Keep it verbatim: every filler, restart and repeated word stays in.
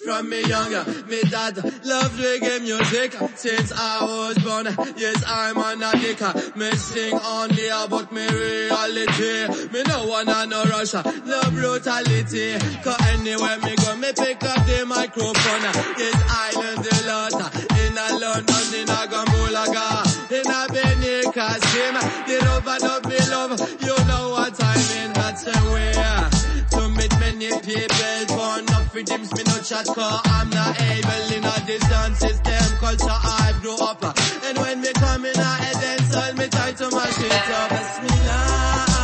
From me younger, me dad loved reggae music since I was born. Yes, I'm an addict. Me sing only about me reality. Me no wanna no Russia, no brutality. Cause anywhere me go, me pick up the microphone. Yes, I learned a lot in a London, in a Gambulaga, in a Benin Kasim. The love and love me love, you know what I mean. That's the way to meet many people, born up for them, me no chat, cause I'm not able in a distance system culture I grew up. And when me come in a dance, all me try to mash it up. Bismillah.